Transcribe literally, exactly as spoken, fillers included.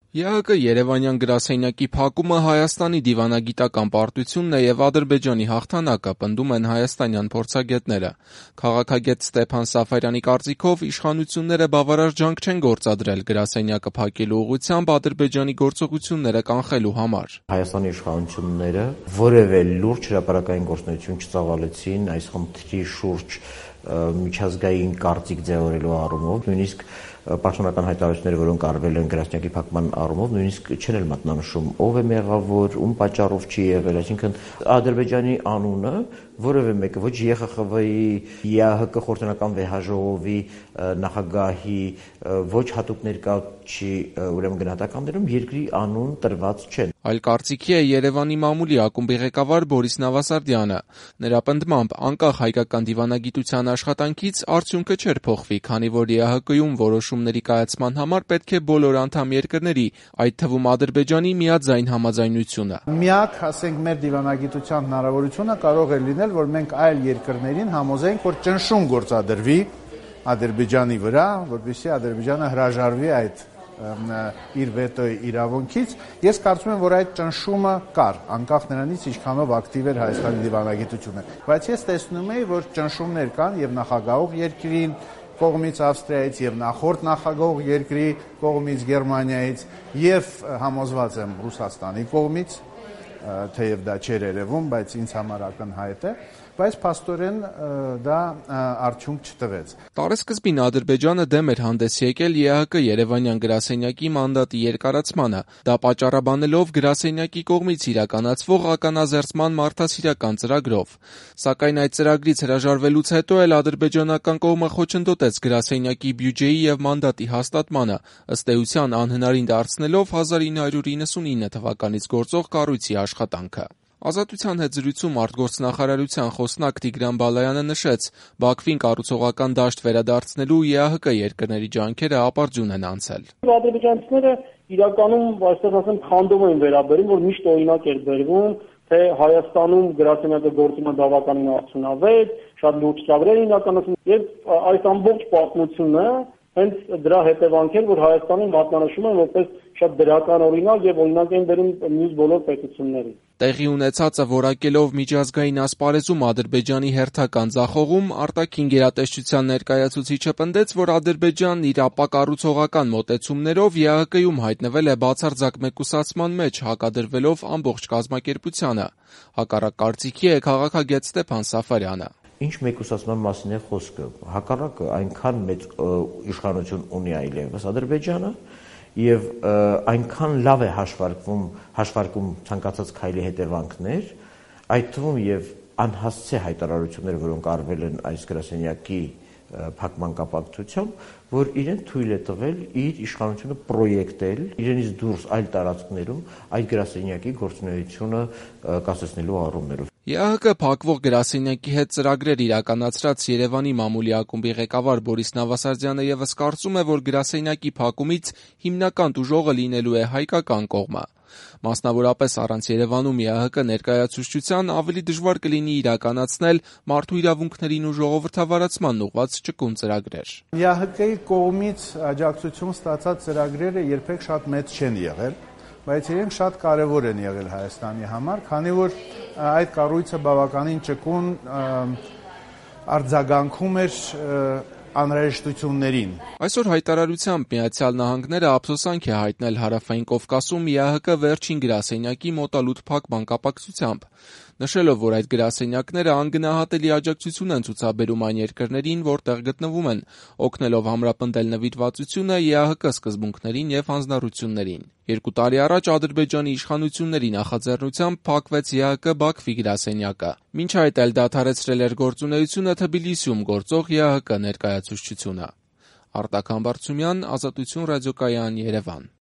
ԵԱՀԿ Երևանյան գրասենյակի փակումը Հայաստանի դիվանագիտական պարտությունն է և Ադրբեջանի հաղթանակը, պնդում են հայաստանյան փորձագետները։ Քաղաքագետ Ստեփան Սաֆարյանի կարծիքով իշխանությունները բավարար ջանք չեն գործադրել գրասենյակը փակելու ուղղությամբ Ադրբեջանի գործողությունները կանխելու համար։ Հայաստանի իշխանությունները որևէ լուրջ հրապարակային գործունեություն չծավալեցին այս խնդրի շուրջ միջազգային կարծիք ձևավորելու առումով, նույնիսկ պաշտոնական հայտարարությունները, որոնք արվել են գրասենյակի փակման առումով, նույնիսկ չեն էլ մատնանշում ով է մեղավոր, ում պատճառով չի եղել, այսինքն Ադրբեջանի անունը որևէ մեկը ոչ ԵԽԽՎ-ի, ԵԱՀԿ խորհրդանական վեհաժողովի նախագահի, ոչ հատուկ ներկայացուցչի ուրեմն գնահատականներում երկրի անուն տրված չեն։ Այլ կարծիքի է Երևանի մամուլի ակումբի ղեկավար Բորիս Նավասարդյանը։ Նրա պնդմամբ անկախ հայկական դիվանագիտության աշխատանքից արդյունքը չէր փոխվի, քանի որ ԵԱՀԿ-ում որոշումների կայացման համար պետք է բոլոր անդամ երկրների, այդ թվում Ադրբեջանի միաձայն համաձայնությունը։ Միակ, ասենք, մեր դիվանագիտության հնարավորությունը կարող է լինել, որ մենք այլ երկրներին համոզենք, որ ճնշում գործադրվի Ադրբեջանի վրա, որպեսզի Ադրբեջանը հրաժարվի այդ իր վետոյի իրավունքից։ Ես կարծում եմ, որ այդ ճնշումը կար, անկախ նրանից ինչքանով ակտիվ էր Հայաստանի դիվանագիտությունը։ Բայց ես տեսնում եի, որ ճնշումներ կան եւ նախագահող երկրին կողմից Ավստրիայից եւ նախորդ նախագահող երկրի կողմից Գերմանիայից եւ համոզված եմ Ռուսաստանի կողմից, թեև դա չէր երևում, բայց ինձ համար ակնհայտ է, բայց փաստորեն դա արդյունք չտվեց։ Տարեսկզբին Ադրբեջանը դեմ էր հանդես եկել ԵԱՀԿ Երևանյան գրասենյակի մանդատի երկարացմանը, դա պատճառաբանելով գրասենյակի կողմից իրականացվող ականազերծման մարդասիրական ծրագրով։ Սակայն այդ ծրագրից հրաժարվելուց հետո էլ ադրբեջանական կողմը խոչընդոտեց գրասենյակի բյուջեի եւ մանդատի հաստատմանը, ըստ էության անհնարին դարձնելով հազար ինը հարյուր իննսունինը թվականից գործող կառույցի աշխատանքը։ Ազատության հետ զրույցում արտգործնախարարության խոսնակ Տիգրան Բալայանը նշեց, Բաքվին կառուցողական դաշտ վերադարձնելու ԵԱՀԿ երկրների ջանքերը ապարդյուն են անցել։ Ադրբեջանցիները իրականում, այսպես ասեմ, խանդով են վերաբերում, որ միշտ օրինակ էր բերվում, թե Հայաստանում գրասենյակը գործում է բավականին արդյունավետ, շատ լուրջ ծրագրեր իրականացնում, եւ այս ամբողջ պատմությունը հենց դրա հետևանք էր, որ Հայաստանին մատնանշում են որպես շատ դրական օրինակ եւ օրինակ են բերում մյուս բոլոր պետություններին։ Տեղի ունեցածը որակելով միջազգային ասպարեզում Ադրբեջանի հերթական ձախողում, արտաքին գերատեսչության ներկայացուցիչը պնդեց, որ Ադրբեջանն իր ապակառուցողական մոտեցումներով ԵԱՀԿ-ում հայտնվել է բացարձակ մեկուսացման մեջ, հակադրվելով ամբողջ կազմակերպությանը։ Հակառակ կարծիքի է քաղաքագետ Ստեփան Սաֆարյանը։ Ինչ մեկուսացման մասին է խոսքը։ Հակառակը այնքան մեծ իշխանություն ունի այլևս Ադրբեջանը եւ այնքան լավ է հաշվարկվում հաշվարկում ցանկացած քայլի հետևանքներ, այդ թվում եւ անհասցե հայտարարություններ, որոնք արվել են այս գրասենյակի փակման կապակցությամբ, որ իրեն թույլ է տվել իր իշխանությունը պրոյեկտել իրենից դուրս այլ տարածքներում այդ գրասենյակի գործունեությունը կասեցնելու առումներով։ ԵԱՀԿ փակվող գրասենյակի հետ ծրագրեր իրականացրած Երևանի մամուլի ակումբի ղեկավար Բորիս Նավասարդյանը եւս կարծում է, որ գրասենյակի փակումից հիմնական տուժողը լինելու է հայկական կողմը։ Մասնավորապես առանց Երևանում ԵԱՀԿ ներկայացուցչության ավելի դժվար կլինի իրականացնել մարդու իրավունքներին ու ժողովրդավարացմանն ուղղված ճկուն ծրագրեր։ ԵԱՀԿ-ի կողմից աջակցություն ստացած ծրագրերը երբեք շատ մեծ չեն եղել, բայց իրենք շատ կարևոր են եղել Հայաստանի համար, քանի որ այդ կառույցը բավականին ճկուն արձագանքում էր անհրաժեշտություններին։ Այսօր հայտարարությամբ Միացյալ Նահանգները ափսոսանք է հայտնել Հարավային Կովկասում ԵԱՀԿ վերջին գրասենյակի մոտալուտ փակման կապակցությամբ, նշելով, որ այդ գրասենյակները անգնահատելի աջակցություն են ցուցաբերում այն երկրներին, որտեղ գտնվում են, օգնելով ամրապնդել նվիրվածությունը ԵԱՀԿ սկզբունքներին եւ հանձնառություններին։ Երկու տարի առաջ Ադրբեջանի իշխանությունների նախաձեռնությամբ փակվեց ԵԱՀԿ Բաքվի գրասենյակը։ Մինչ այդ էլ դադարեցրել էր գործունեությունը Թբիլիսիում գործող ԵԱՀԿ ներկայացուցչությունը։ Արտակ Համբարձումյան, Ազատություն ռադիոկայան, Երևան։